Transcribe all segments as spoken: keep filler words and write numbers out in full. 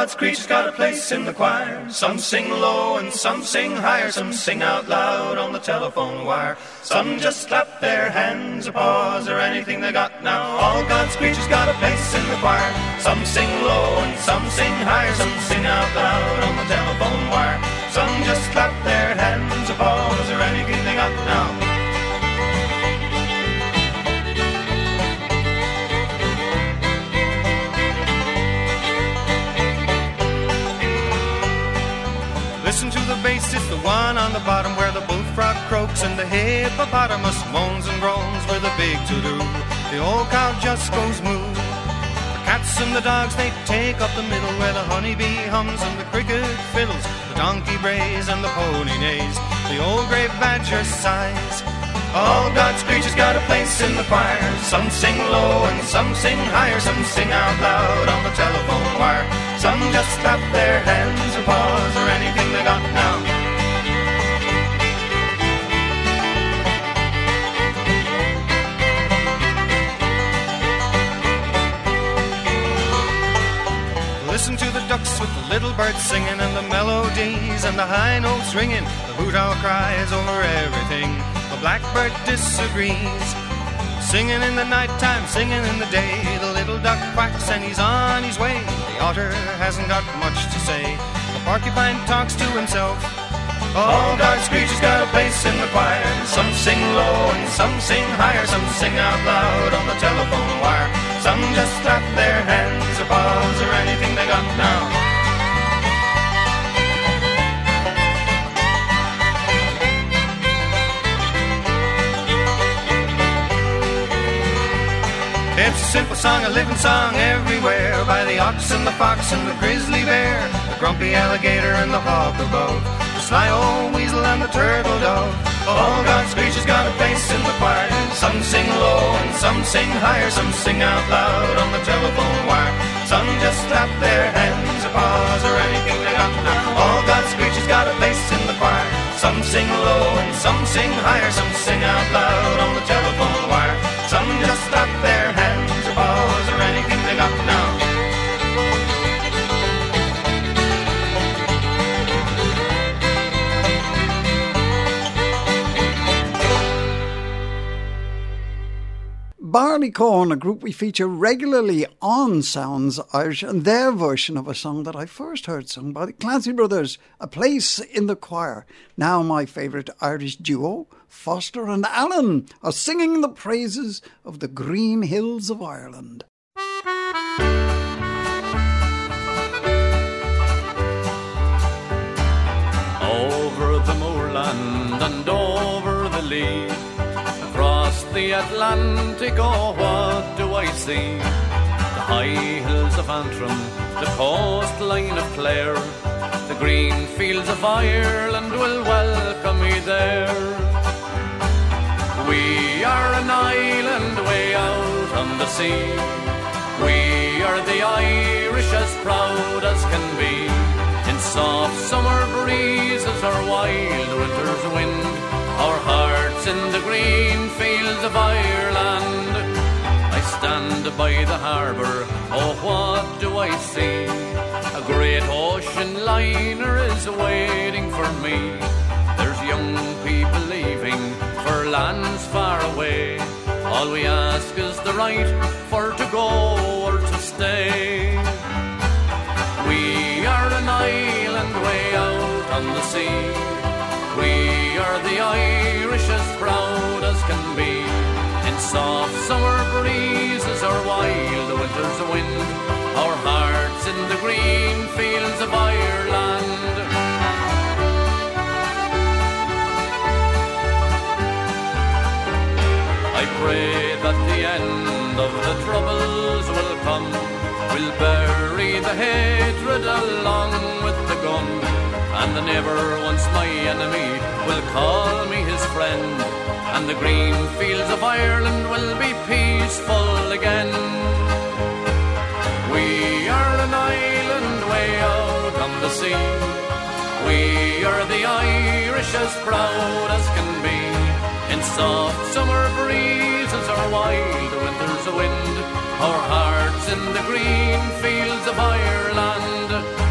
God's creatures got a place in the choir. Some sing low and some sing higher. Some sing out loud on the telephone wire. Some just clap their hands or paws or anything they got now. All God's creatures got a place in the choir. Some sing low and some sing higher. Some sing out loud on the telephone wire. Some just clap their hands or paws or anything they got now. Listen to the bass, it's the one on the bottom where the bullfrog croaks and the hippopotamus moans and groans where the big to-do. The old cow just goes moo. The cats and the dogs, they take up the middle where the honeybee hums and the cricket fiddles, the donkey brays and the pony neighs, the old grey badger sighs. All God's creatures got a place in the choir. Some sing low and some sing higher. Some sing out loud on the telephone wire. Some just clap their hands or paws or anything they got now. Listen to the ducks with the little birds singing and the melodies and the high notes ringing. The hoot owl cries over everything. The blackbird disagrees. Singing in the nighttime, singing in the day. The little duck quacks and he's on his way. The otter hasn't got much to say. The porcupine talks to himself. All God's creatures got a place in the choir. Some sing low and some sing higher. Some sing out loud on the telephone wire. Some just clap their hands or paws or anything they got now. It's a simple song, a living song everywhere, by the ox and the fox and the grizzly bear, the grumpy alligator and the hawk above, the sly old weasel and the turtle dove. All God's creatures got a place in the choir. Some sing low and some sing higher. Some sing out loud on the telephone wire. Some just clap their hands or paws or anything they got now. All God's creatures got a place in the choir. Some sing low and some sing higher. Some sing out loud on the telephone wire. Some just clap their hands or paws or anything they got now. Barleycorn, a group we feature regularly on Sounds Irish, and their version of a song that I first heard sung by the Clancy Brothers, A Place in the Choir. Now my favourite Irish duo, Foster and Allen, are singing the praises of the green hills of Ireland. Over the moorland and over the lea, across the Atlantic, oh what do I see? The high hills of Antrim, the coastline of Clare, the green fields of Ireland will welcome me there. We are an island way out on the sea. We are the Irish, as proud as can be. In soft summer breezes or wild winter's wind, our hearts in the green fields of Ireland. I stand by the harbour, oh what do I see? A great ocean liner is waiting for me. There's young people leaving for lands far away. All we ask is the right for to go or to stay. We are an island way out on the sea. We are the Irish, as proud as can be. In soft summer breezes or wild winter's wind, our hearts in the green fields of Ireland. I pray that the end of the troubles will come. We'll bury the hatred along with the gun, and the never once my enemy will call me his friend, and the green fields of Ireland will be peaceful again. We are an island way out on the sea. We are the Irish, as proud as can be. In soft summer breezes or wild winter's wind, our hearts in the green fields of Ireland.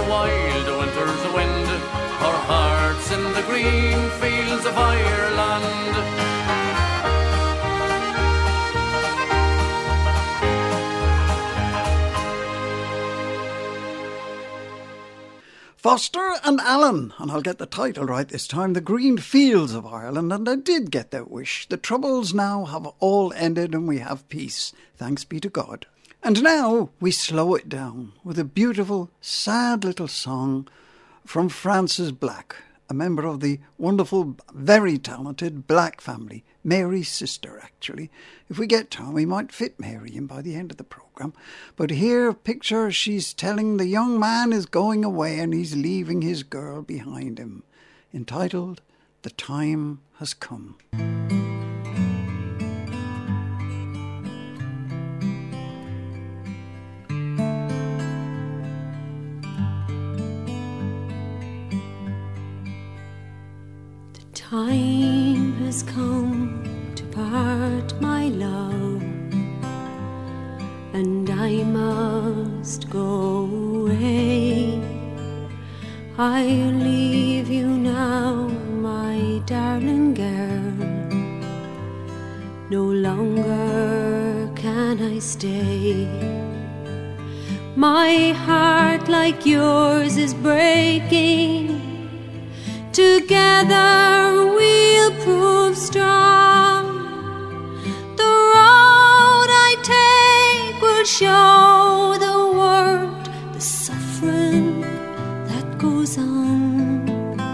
wild winter's wind, our hearts in the green fields of Ireland. Foster and Allen, and I'll get the title right this time, The Green Fields of Ireland, and I did get their wish. The troubles now have all ended and we have peace, thanks be to God. And now we slow it down with a beautiful, sad little song from Frances Black, a member of the wonderful, very talented Black family, Mary's sister actually. If we get time, we might fit Mary in by the end of the programme. But here, picture she's telling the young man is going away and he's leaving his girl behind him. Entitled, The Time Has Come. The time has come to part, my love, and I must go away. I'll leave you now, my darling girl. No longer can I stay. My heart, like yours, is breaking. Together we'll prove strong. The road I take will show the world the suffering that goes on.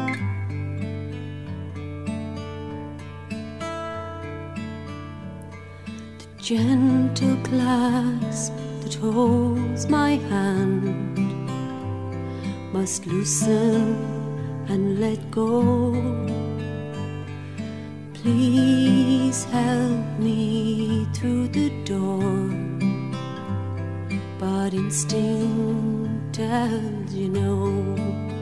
The gentle clasp that holds my hand must loosen and let go. Please help me through the door. But instinct tells you no.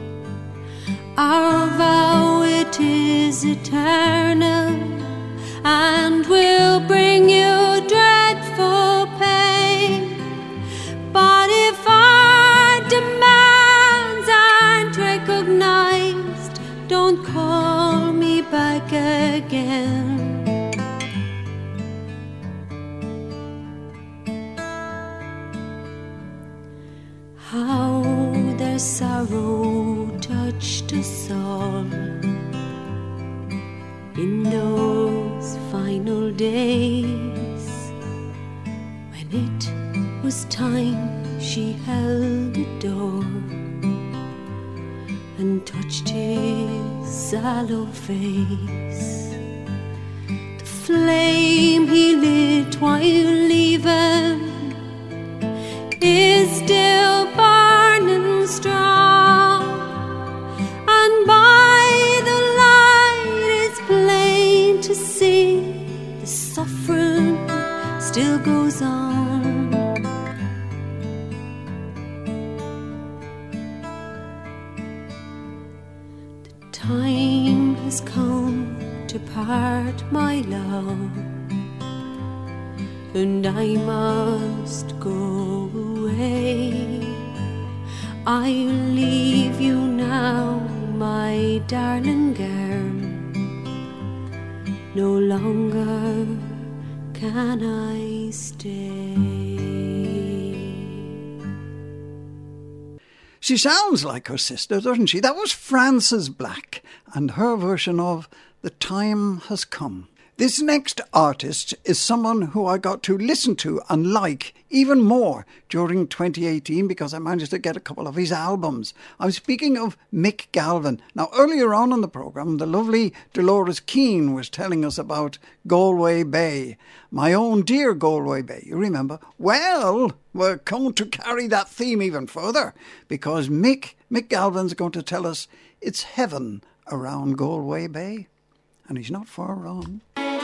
Our vow, it is eternal, and will bring you dreadful pain. But if our demands aren't recognized, don't call me back again. How their sorrow touched us all in those final days, when it was time she held the door and touched his sallow face. The flame he lit while leaving is still burning strong, and by the light it's plain to see the suffering still goes on. The time has come to part, my love, and I must go away. I'll leave you now, my darling girl. No longer can I stay. She sounds like her sister, doesn't she? That was Frances Black and her version of The Time Has Come. This next artist is someone who I got to listen to and like even more during twenty eighteen because I managed to get a couple of his albums. I'm speaking of Mick Galvin. Now, earlier on in the programme, the lovely Dolores Keane was telling us about Galway Bay, my own dear Galway Bay, you remember? Well, we're going to carry that theme even further because Mick, Mick Galvin's going to tell us it's heaven around Galway Bay. And he's not far wrong.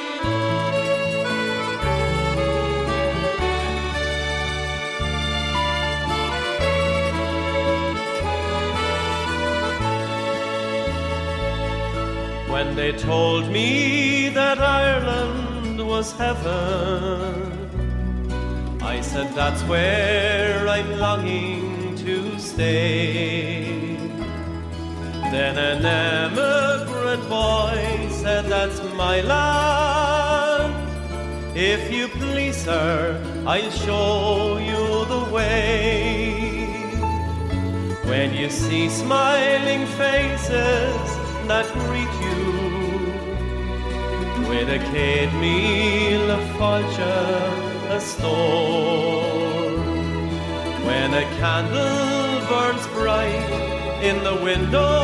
When they told me that Ireland was heaven, I said that's where I'm longing to to stay. Then an emigrant boy said, that's my land. If you please, sir, I'll show you the way. When you see smiling faces that greet you with a céad míle fáilte a store, when a candle burns bright in the window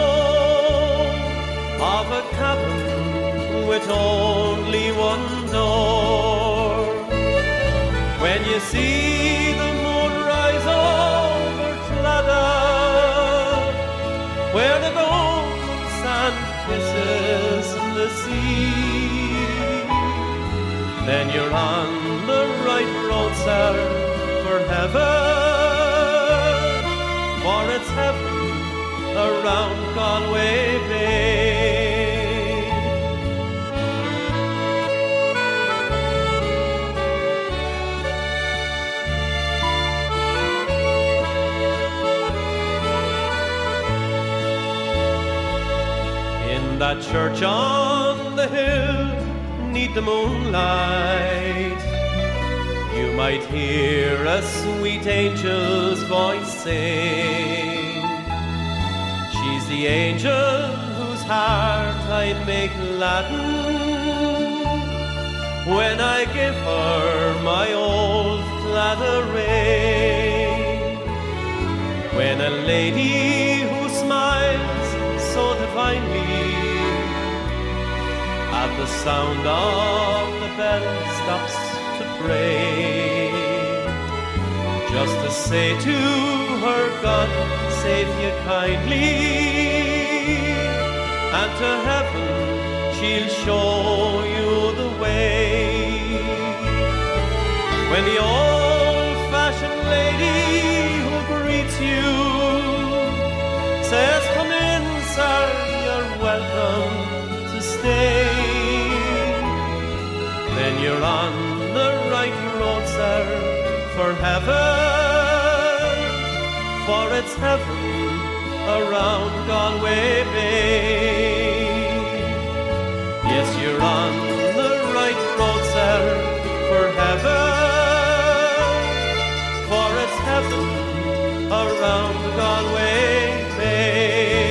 of a cabin with only one door, when you see the moon rise over Claddagh, where the golden sand kisses the sea, then you're on the right road, sir, for heaven, for it's heaven around Galway Bay. In that church on the hill, 'neath the moonlight, you might hear a sweet angel's voice sing. She's the angel whose heart I'd make gladden when I give her my old Claddagh ring. When a lady who smiles so divinely at the sound of the bell stops to pray, just to say to her, God save you kindly, and to heaven she'll show you the way. When the old-fashioned lady who greets you says, come in, sir, you're welcome to stay, then you're on the right road, sir, for heaven, for it's heaven around Galway Bay. Yes, you're on the right road, sir, for heaven, for it's heaven around Galway Bay.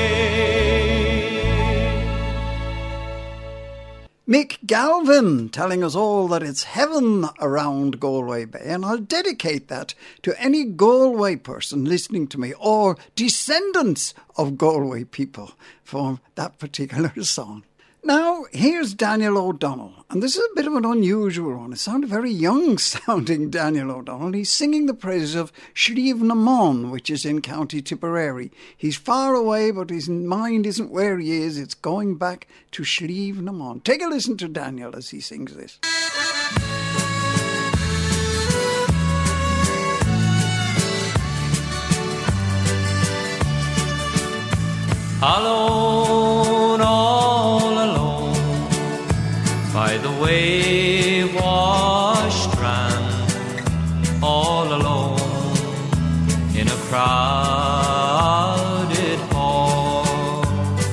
Mick Galvin telling us all that it's heaven around Galway Bay, and I'll dedicate that to any Galway person listening to me or descendants of Galway people for that particular song. Now, here's Daniel O'Donnell, and this is a bit of an unusual one. It sounded very young sounding, Daniel O'Donnell. He's singing the praises of Slieve na Mon, which is in County Tipperary. He's far away, but his mind isn't where he is. It's going back to Slieve na Mon. Take a listen to Daniel as he sings this. Alone, all alone, by the wave-washed strand, all alone in a crowded hall.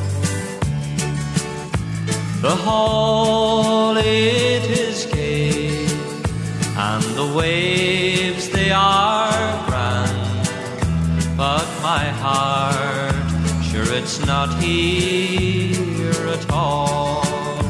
The hall, it is gay, and the waves, they are grand, but my heart, sure it's not here at all.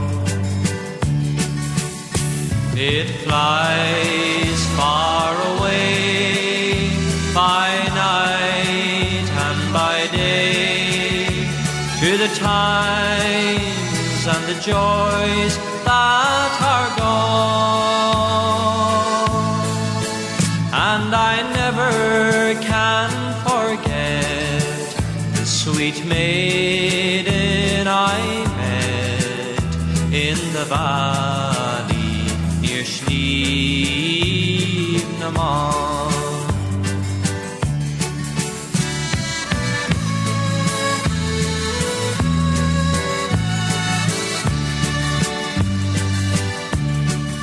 It flies far away by night and by day to the times and the joys that are gone, and I never can forget the sweet maiden I met in the valley near Slieve na Mon.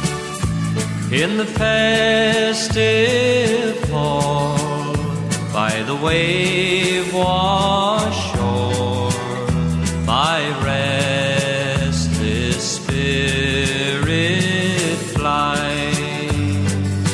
In the festive fall, by by the wave wash shore, my restless spirit flies.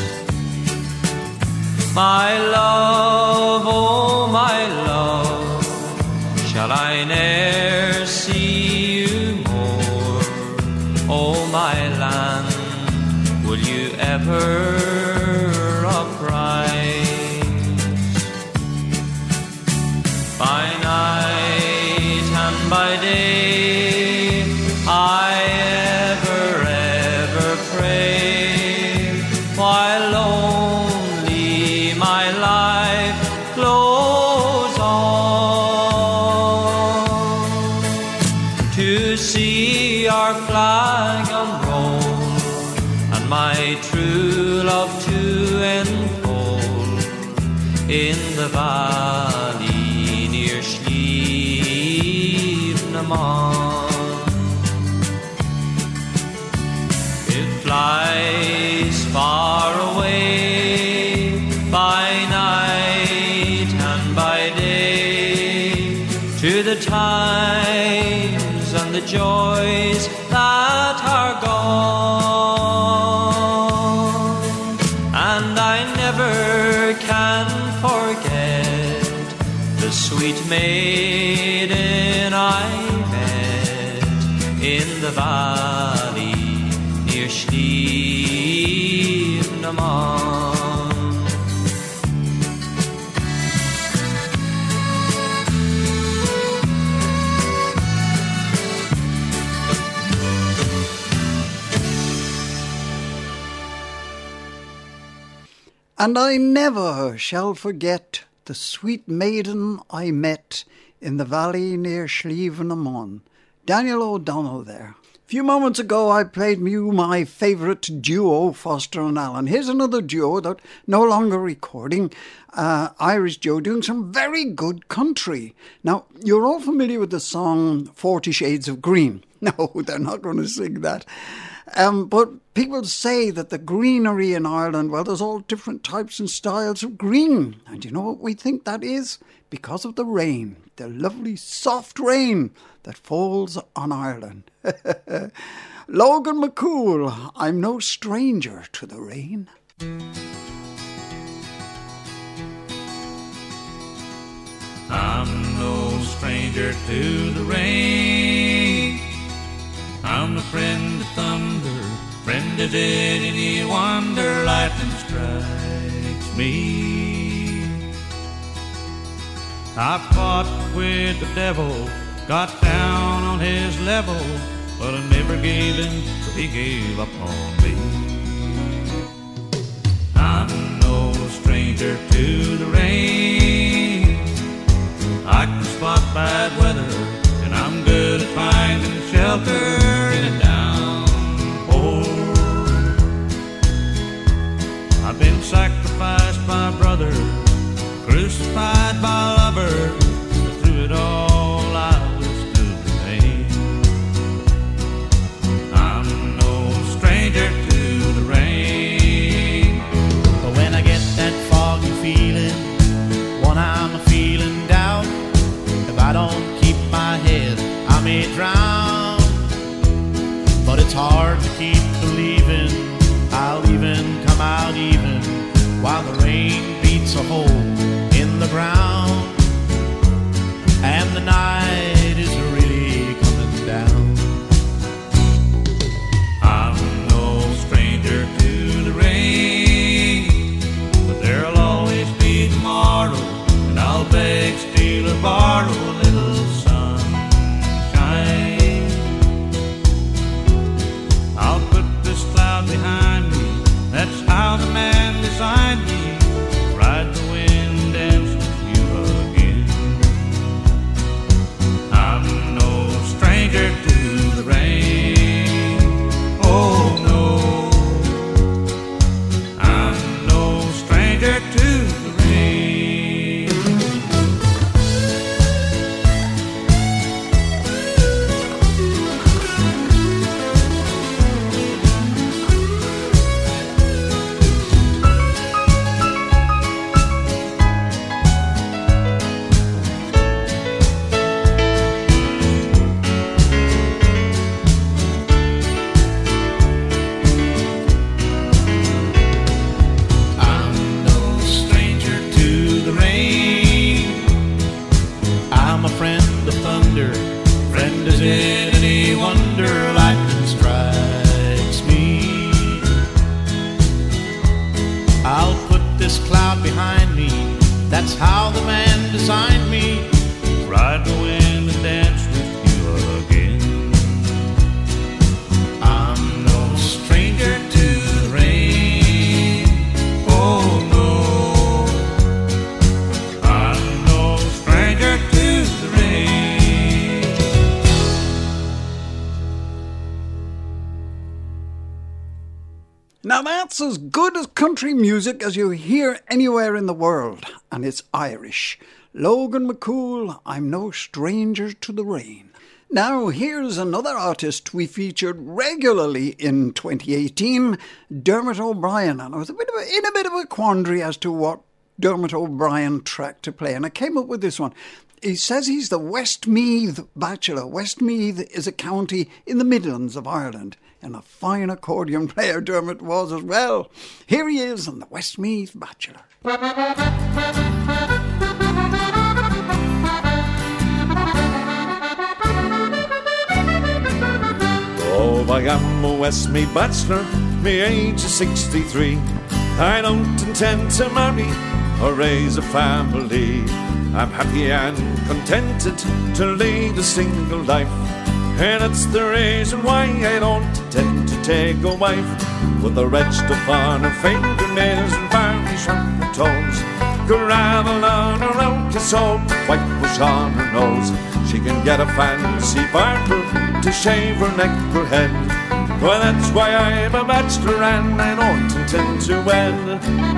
My love, oh my love, shall I ne'er see you more? Oh my land, will you ever uprise? By night and by day I ever, ever pray, while lonely my life glows on, to see our flag unroll and my true love to enfold in the valley near Slievenamon. It flies far away by night and by day, to the times and the joys that are gone, and I never can forget the sweet maiden I met in the valley near Slievenamon. And I never shall forget the sweet maiden I met in the valley near Slievenamon. Daniel O'Donnell there. A few moments ago I played you my favourite duo, Foster and Allen. Here's another duo that no longer recording, uh, Irish duo doing some very good country. Now, you're all familiar with the song Forty Shades of Green. No, they're not going to sing that. Um, but people say that the greenery in Ireland, well, there's all different types and styles of green. And you know what we think that is? Because of the rain, the lovely soft rain that falls on Ireland. Logan McCool, I'm no stranger to the rain. I'm no stranger to the rain. I'm a friend of thunder, friend of dead, any wonder lightning strikes me. I fought with the devil, got down on his level, but I never gave in, so he gave up on me. I'm no stranger to the rain. I can spot bad weather, and I'm good at finding shelter in a downpour. I've been sacrificed by brother, crucified by lover, but through it all I withstood the pain. I'm no stranger to the rain. But when I get that foggy feeling, one I'm feeling doubt, if I don't keep my head I may drown. But it's hard to keep believing I'll even come out even while the rain beats a hole in the ground and the night is really coming down. I'm no stranger to the rain, but there'll always be tomorrow, and I'll beg, steal, or borrow a little sunshine. I'll put this cloud behind me, that's how the man designed me. Ride the wind, dance with you again. Friend, is it any wonder lightning strikes me? I'll put this cloud behind me. That's how the man designed me. Ride the wind and dance with you again. I'm no stranger to the rain. Oh no, I'm no stranger to the rain. Now that's as good as country music as you hear anywhere in the world, and it's Irish. Logan McCool, I'm no stranger to the rain. Now here's another artist we featured regularly in twenty eighteen, Dermot O'Brien, and I was a bit of a, in a bit of a quandary as to what Dermot O'Brien track to play, and I came up with this one. He says he's the Westmeath Bachelor. Westmeath is a county in the Midlands of Ireland, and a fine accordion player Dermot was as well. Here he is on the Westmeath Bachelor. Oh, I am a Westmeath bachelor, me age is sixty-three. I don't intend to marry or raise a family. I'm happy and contented to lead a single life, and it's the reason why I don't intend to take a wife. With the wretched upon her fingernails and varnish on her toes, gravel on her out kiss soap, whitewash on her nose. She can get a fancy barber to shave her neck or head. Well, that's why I'm a bachelor and I don't intend to wed.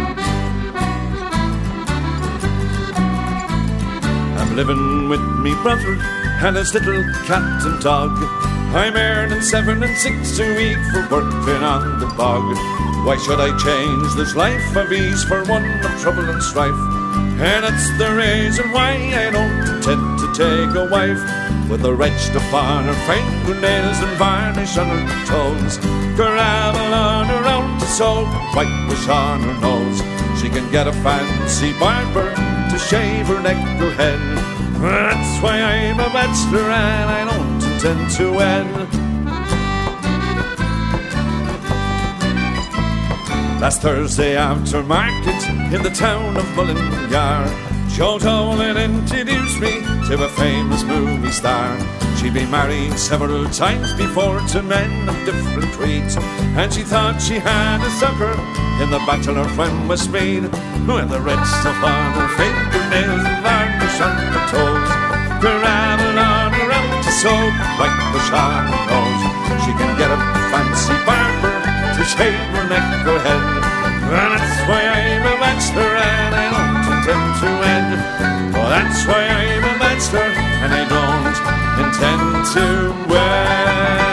I'm living with me brother and his little cat and dog. I'm earning seven and six a week for working on the bog. Why should I change this life of ease for one of trouble and strife? And it's the reason why I don't intend to take a wife. With the wretched upon her fingernails and varnish on her toes, gravel on her out to soap, whitewash on her nose. She can get a fancy barber to shave her neck or head. That's why I'm a bachelor and I don't intend to wed. Last Thursday after market in the town of Mullingar, Joe Dolan introduced me to a famous movie star. She'd been married several times before to men of different creeds, and she thought she had a sucker in the bachelor from Westmeath. When the red stuff on her fingernails and varnish on her toes, gravel on her out to soap, whitewash on her nose. She can get a fancy barber to shave her neck or head. Well, that's why I'm a bachelor and I don't intend to wed. Well, that's why I'm a bachelor and I don't intend to wed.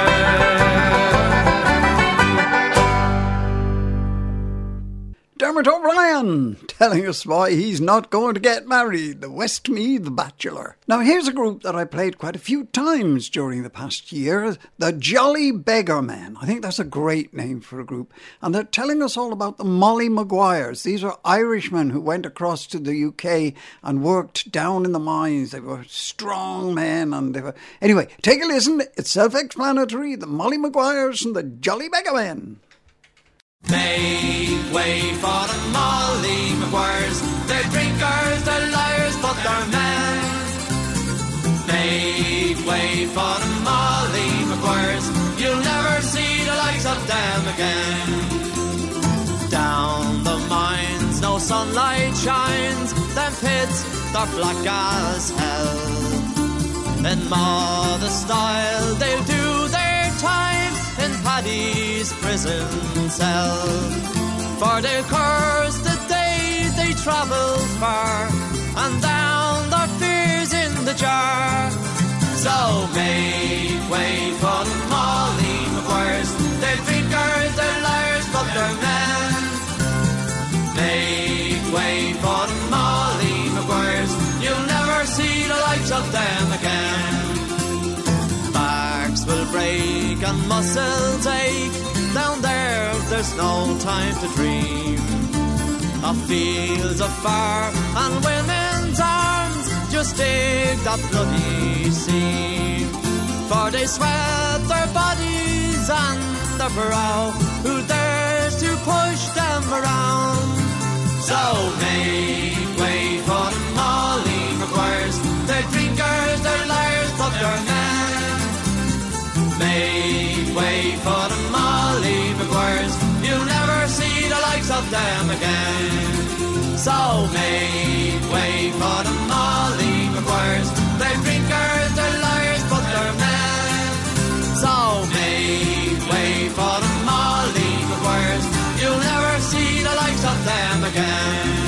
Dermot O'Brien telling us why he's not going to get married, the Westmeath Bachelor. Now here's a group that I played quite a few times during the past year, the Jolly Beggar Men. I think that's a great name for a group. And they're telling us all about the Molly Maguires. These are Irishmen who went across to the U K and worked down in the mines. They were strong men and they were... Anyway, take a listen. It's self-explanatory. The Molly Maguires and the Jolly Beggar Men. Make way for the Molly Maguires. They're drinkers, they're liars, but they're men. Make way for the Molly Maguires. You'll never see the likes of them again. Down the mines, no sunlight shines. Them pits, they're black as hell. In modest style, they'll do their time in Paddy's prison cell. For they'll curse the day they travel far, and down their fears in the jar. So make way for the Molly Maguires. They're drinkers, they're liars, but they're men. Make way for the Molly Maguires. You'll never see the likes of them again. Backs will break and muscles ache. Down there, there's no time to dream of fields of fire and women's arms just dig that bloody seam. for they sweat their bodies and their brow. Who dares to push them around? So make way for the Molly Maguires, they're drinkers, they're liars, but they're men. Make way for the Molly Maguires, you'll never see the likes of them again. So make way for the Molly Maguires, they're drinkers, they're liars, but they're men. So make way for the Molly Maguires, you'll never see the likes of them again.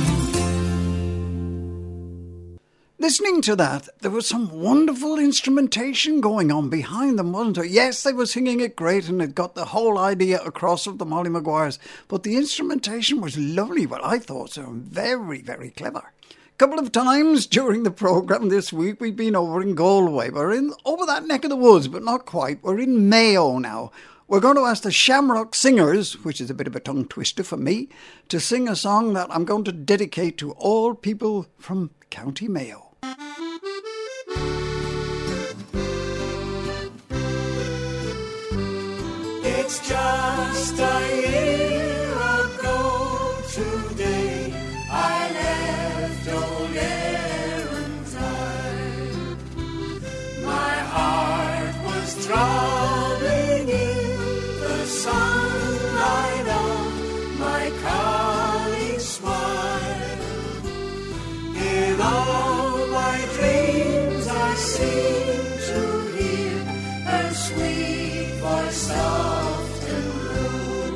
Listening to that, there was some wonderful instrumentation going on behind them, wasn't there? Yes, they were singing it great and it got the whole idea across of the Molly Maguires, but the instrumentation was lovely. Well, I thought so. Very, very clever. A couple of times during the programme this week, we've been over in Galway. We're in over that neck of the woods, but not quite. We're in Mayo now. We're going to ask the Shamrock Singers, which is a bit of a tongue twister for me, to sing a song that I'm going to dedicate to all people from County Mayo. It's just a year ago today I left old Erintine. My heart was throbbing in the sunlight of my colleague's smile. In all my dreams I seem to hear her sweet voice soft and low.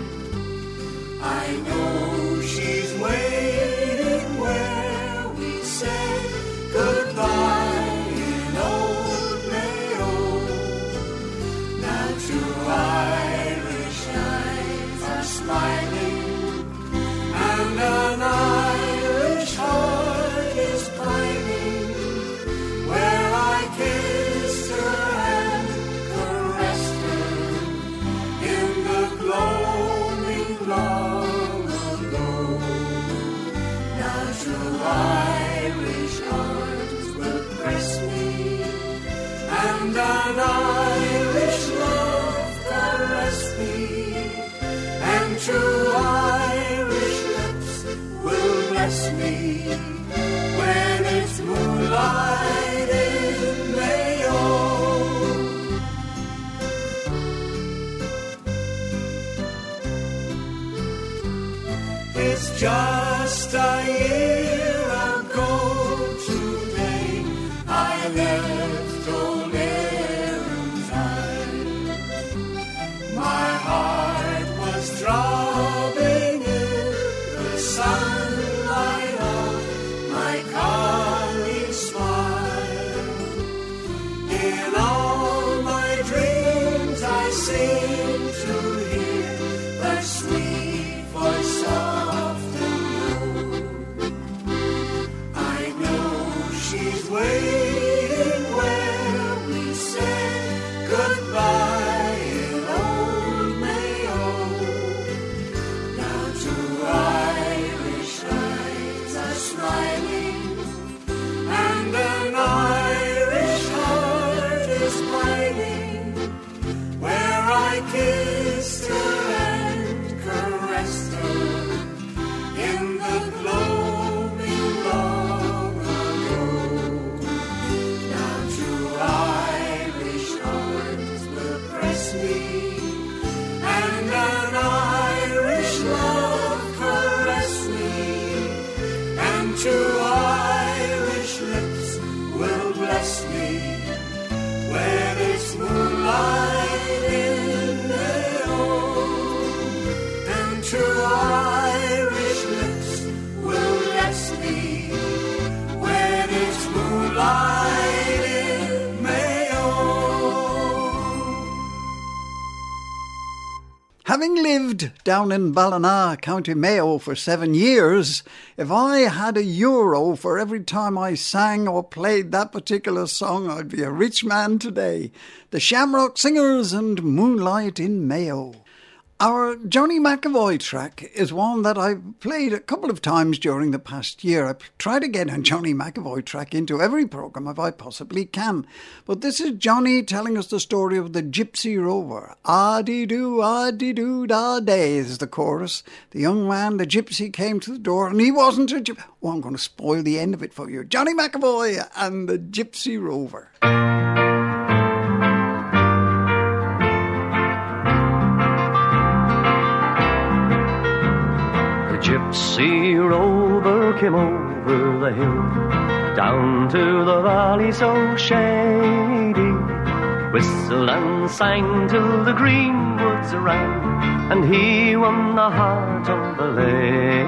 I know she's waiting where we said goodbye in old Mayo. Now two Irish eyes are smiling and an Irish heart is pining where I kissed her and caressed her in the gloaming long ago. Now two Irish arms will press me and an Irish love caress me, and two Irish lips will bless me when it's moonlight in Mayo. It's just a year ago today I left old Erintine. My heart was throbbing in the sunlight of my colleague's smile. In all my dreams I seem to hear her sweet voice soft and low. I know she's waiting where we said goodbye in old Mayo. Now two Irish eyes are smiling and an Irish heart is pining where I kissed her and caressed her in the gloaming long ago. Now two Irish arms will press me and an Irish love caress me, and two Irish lips will bless me when it's moonlight in Mayo. And two Irish lips will bless me when it's moonlight in Mayo. Having lived down in Ballina, County Mayo for seven years, if I had a euro for every time I sang or played that particular song, I'd be a rich man today. The Shamrock Singers and Moonlight in Mayo. Our Johnny McAvoy track is one that I've played a couple of times during the past year. I try to get a Johnny McAvoy track into every programme if I possibly can. But this is Johnny telling us the story of the Gypsy Rover. Ah-dee-doo, ah-dee-doo, da-day is the chorus. The young man, the gypsy, came to the door and he wasn't a gypsy. Oh, I'm going to spoil the end of it for you. Johnny McAvoy and the Gypsy Rover. Gypsy rover came over the hill, down to the valley so shady, whistled and sang till the green woods rang, and he won the heart of the lady.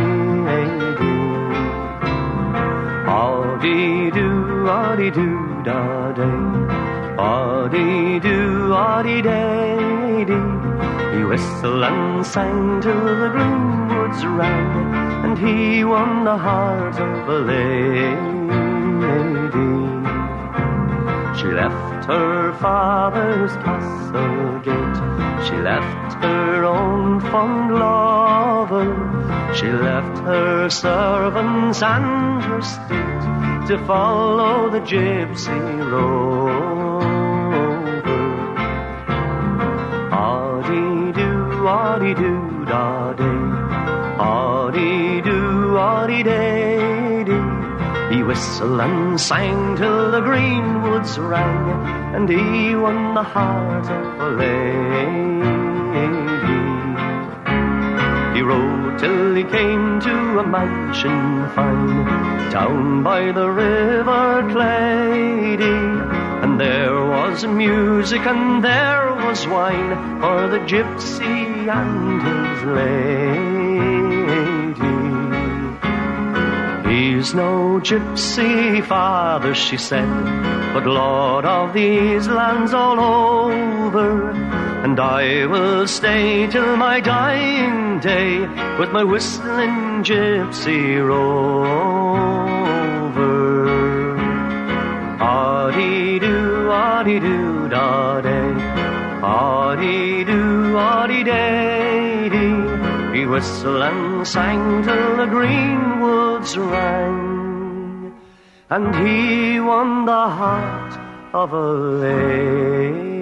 Ah-dee-doo, ah-dee-doo, da-day, ah-dee-doo, ah-dee-day-dee. He whistled and sang till the green woods rang, and he won the heart of a lady. She left her father's castle gate, she left her own fond lover, she left her servants and her state to follow the gypsy rover. Ah-dee-doo, da-day, ah-dee-doo, ah-dee-day-dee. He whistled and sang till the green woods rang, and he won the heart of a lady. He rode till he came to a mansion fine, down by the river Clady, and there was music and there was wine for the gypsy and his lady. He's no gypsy, father, she said, but lord of these lands all over, and I will stay till my dying day with my whistling gypsy rover. Ah-dee-doo, ah-dee-doo, da-day, ah-dee-doo, ah-dee-day-dee. He whistled and sang till the green woods rang, and he won the heart of a lady.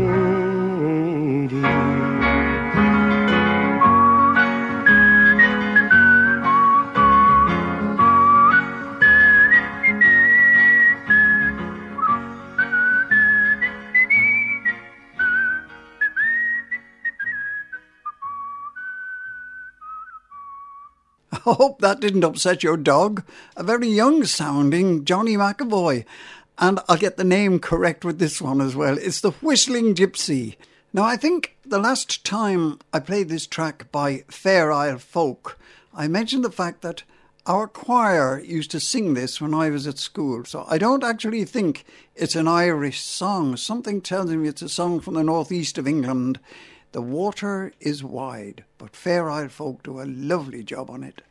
I hope that didn't upset your dog. A very young-sounding Johnny McAvoy. And I'll get the name correct with this one as well. It's the Whistling Gypsy. Now, I think the last time I played this track by Fair Isle Folk, I mentioned the fact that our choir used to sing this when I was at school. So I don't actually think it's an Irish song. Something tells me it's a song from the northeast of England. The water is wide, but Fair Isle Folk do a lovely job on it.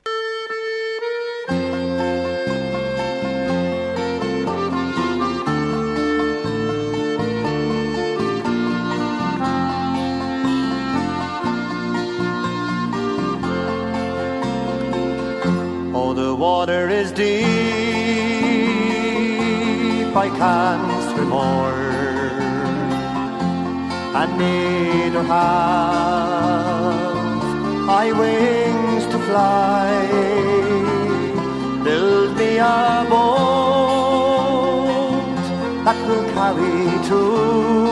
Oh, the water is deep, I can't swim more, and neither have I wings to fly. Build me a boat that will carry two,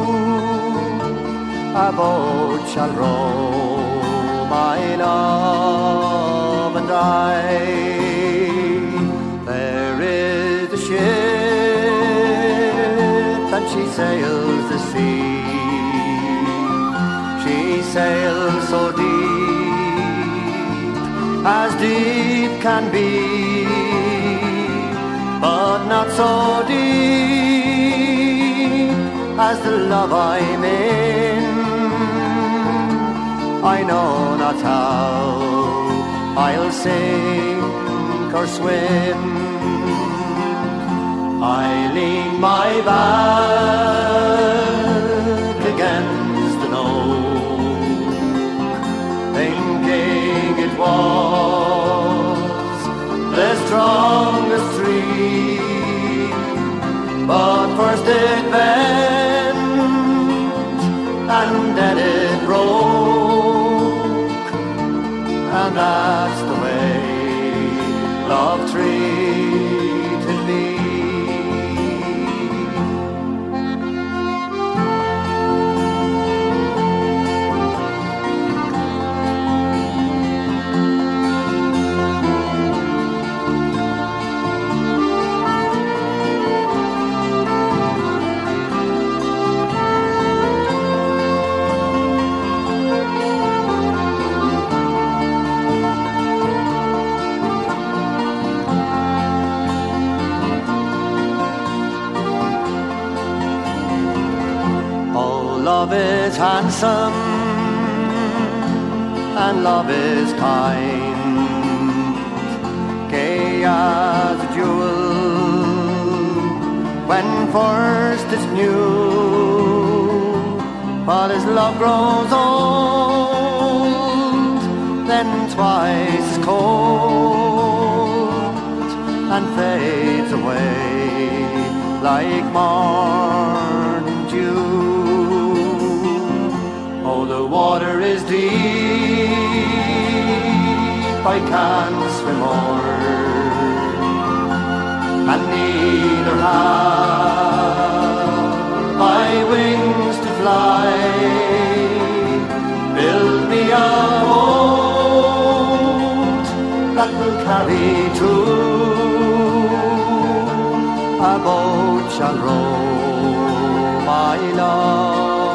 a boat shall row my love and I. There is the ship and she sails the sea. She sails so deep as deep can be, but not so deep as the love I'm in. I know not how I'll sink or swim. I lean my back against the nose and then it broke, and that's the way love treated me. Love is handsome and love is kind, gay as a jewel when first it's new. But as love grows old, then twice as cold and fades away like morning dew. Oh, the water is deep, I can't swim o'er, and neither have I wings to fly. Build me a boat that will carry two, a boat shall row my love.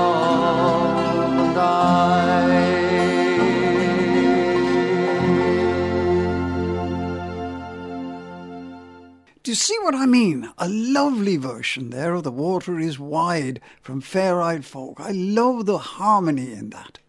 Do you see what I mean? A lovely version there of The Water is Wide from Fair Eyed Folk. I love the harmony in that.